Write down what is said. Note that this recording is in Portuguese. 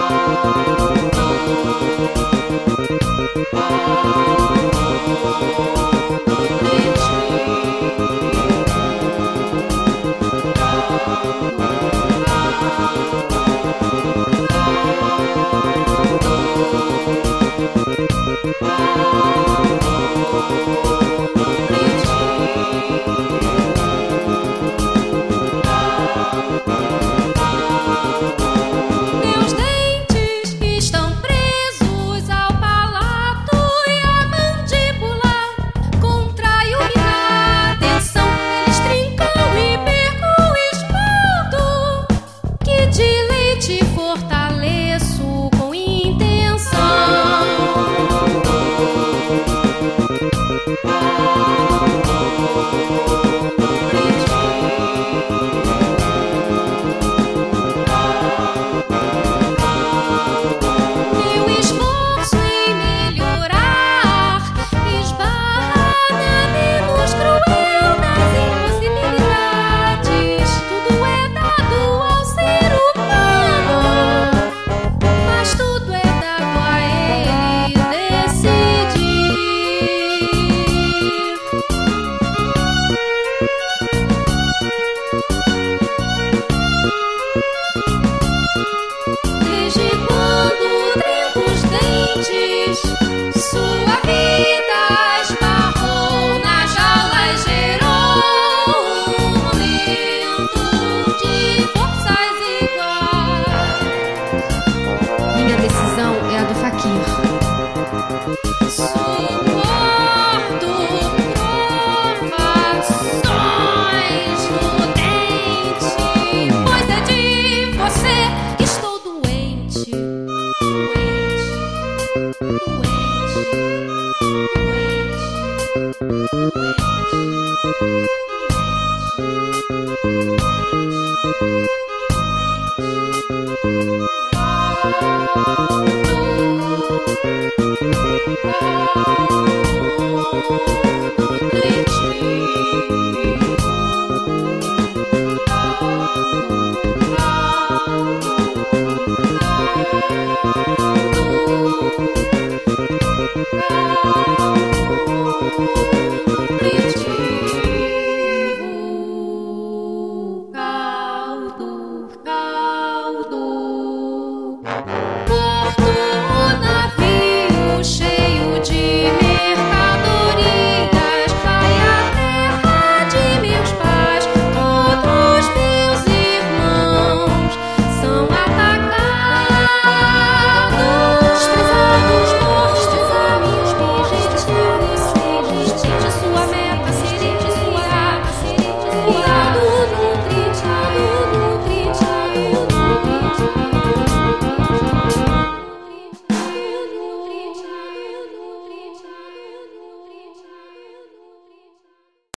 Meus dentes estão presos ao palato e à mandíbula. Contraio minha atenção, eles trincam e perco o esmalte, que de leite fortaleço com intenção. Meu esforço em melhorar esbarra na menos cruel das impossibilidades. Tudo é dado ao ser humano, mas tudo é dado a ele decidir. Desde quando trinco os dentes, sua vida esbarrou na jaula e gerou um momento de forças iguais. Minha decisão é a do faquir. Suporto provações no dente, pois é de você que estou doente, doente, doente, doente, doente.